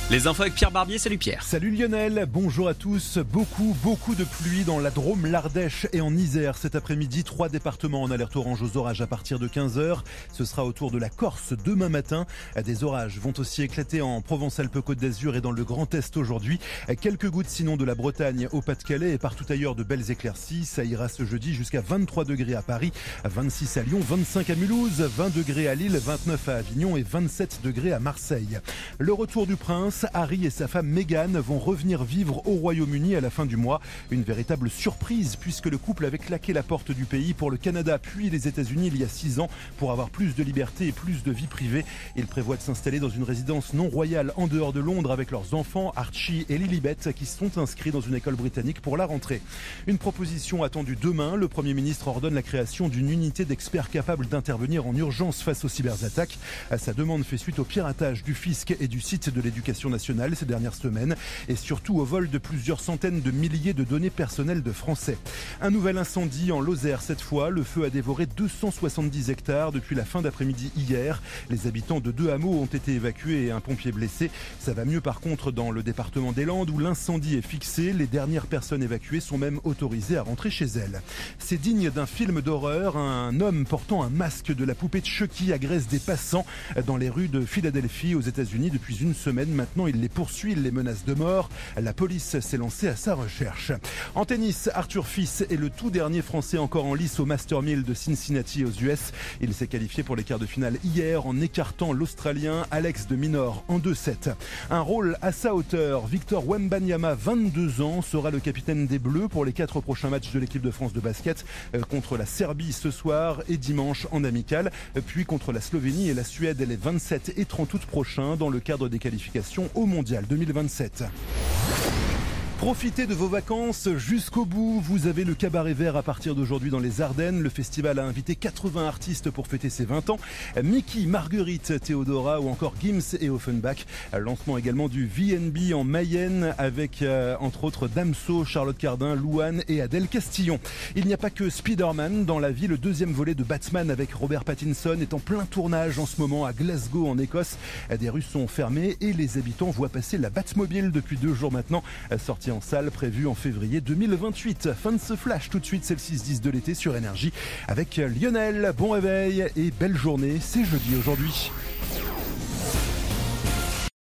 Les infos avec Pierre Barbier, salut Pierre. Salut Lionel, bonjour à tous. Beaucoup de pluie dans la Drôme, l'Ardèche et en Isère cet après-midi. 3 départements en alerte orange aux orages à partir de 15h. Ce sera au tour de la Corse demain matin. Des orages vont aussi éclater en Provence-Alpes-Côte d'Azur et dans le Grand Est aujourd'hui. Quelques gouttes sinon de la Bretagne au Pas-de-Calais et partout ailleurs de belles éclaircies. Ça ira ce jeudi jusqu'à 23 degrés à Paris, 26 à Lyon, 25 à Mulhouse, 20 degrés à Lille, 29 à Avignon et 27 degrés à Marseille. Le retour du prince. Harry et sa femme Meghan vont revenir vivre au Royaume-Uni à la fin du mois. Une véritable surprise puisque le couple avait claqué la porte du pays pour le Canada puis les États-Unis il y a 6 ans pour avoir plus de liberté et plus de vie privée. Ils prévoient de s'installer dans une résidence non royale en dehors de Londres avec leurs enfants Archie et Lilibet qui sont inscrits dans une école britannique pour la rentrée. Une proposition attendue demain. Le Premier ministre ordonne la création d'une unité d'experts capables d'intervenir en urgence face aux cyberattaques. Sa demande fait suite au piratage du fisc et du site de l'éducation nationale ces dernières semaines et surtout au vol de plusieurs centaines de milliers de données personnelles de Français. Un nouvel incendie en Lozère cette fois. Le feu a dévoré 270 hectares depuis la fin d'après-midi hier. Les habitants de 2 hameaux ont été évacués et un pompier blessé. Ça va mieux par contre dans le département des Landes où l'incendie est fixé. Les dernières personnes évacuées sont même autorisées à rentrer chez elles. C'est digne d'un film d'horreur. Un homme portant un masque de la poupée de Chucky agresse des passants dans les rues de Philadelphie aux États-Unis depuis une semaine. Maintenant, il les poursuit, il les menace de mort. La police s'est lancée à sa recherche. En tennis, Arthur Fils est le tout dernier Français encore en lice au Master 1000 de Cincinnati aux US. Il s'est qualifié pour les quarts de finale hier en écartant l'Australien Alex de Minaur en 2-7. Un rôle à sa hauteur. Victor Wembanyama, 22 ans, sera le capitaine des Bleus pour les 4 prochains matchs de l'équipe de France de basket contre la Serbie ce soir et dimanche en amical, puis contre la Slovénie et la Suède les 27 et 30 août prochains dans le cadre des qualifications au Mondial 2027. Profitez de vos vacances jusqu'au bout. Vous avez le Cabaret Vert à partir d'aujourd'hui dans les Ardennes. Le festival a invité 80 artistes pour fêter ses 20 ans. Mickey, Marguerite, Théodora ou encore Gims et Offenbach. Lancement également du VNB en Mayenne avec entre autres Damso, Charlotte Cardin, Louane et Adèle Castillon. Il n'y a pas que Spider-Man dans la vie. Le deuxième volet de Batman avec Robert Pattinson est en plein tournage en ce moment à Glasgow en Écosse. Des rues sont fermées et les habitants voient passer la Batmobile depuis 2 jours maintenant. Sortie en salle prévue en février 2028. Fin de ce flash, tout de suite c'est le 6-10 de l'été sur Énergie avec Lionel. Bon réveil et belle journée, c'est jeudi aujourd'hui.